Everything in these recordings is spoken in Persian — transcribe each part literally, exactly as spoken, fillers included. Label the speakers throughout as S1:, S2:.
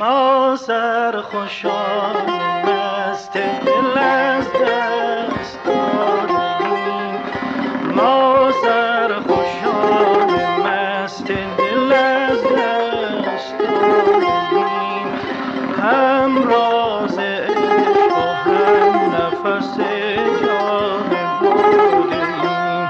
S1: ما سرخوشان مست دل از دست دادیم، ما سرخوشان مست دل از دست دادیم، هم راز عشق و هم نفس جان بردیم.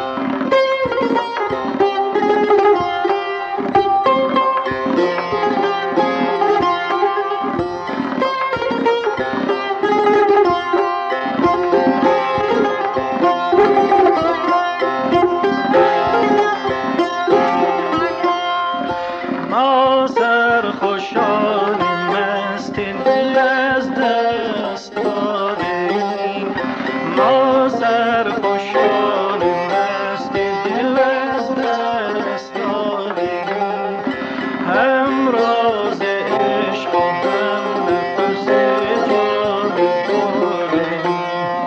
S1: ما سرخوشان مست دل از دست دادیم، ما سرخوشان مست دل از دست دادیم، هم راز عشق و هم نفس جان بردیم.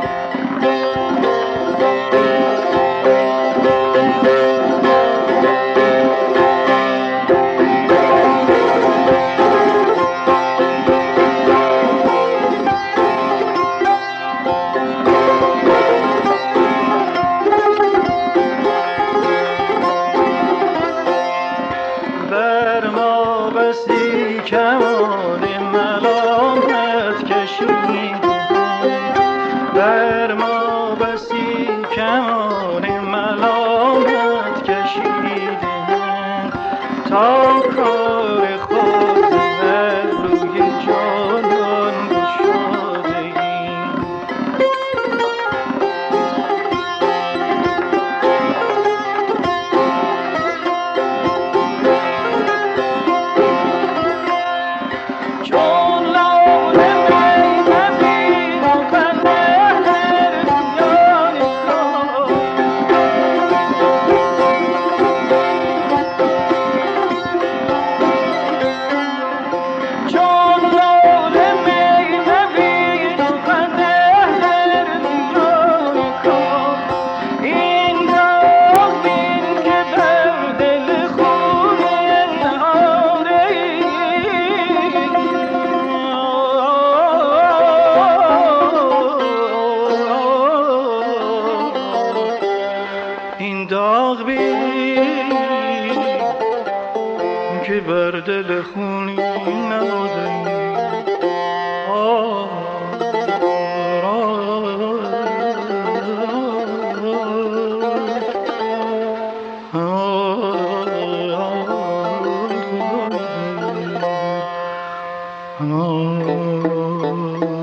S1: بر ما بسی کمان ملامت کشیدیم، بر ما بسی کمان ملامت کشیدیم، تا کار خود بر روی جانان گشادیم. چون لاله می نبید و بنده در میان کار، چون لاله می نبید و بنده در میان کار، این داغ بین که در دل خون نهاده این داغ بین که بر دل خونی نهاده. Oh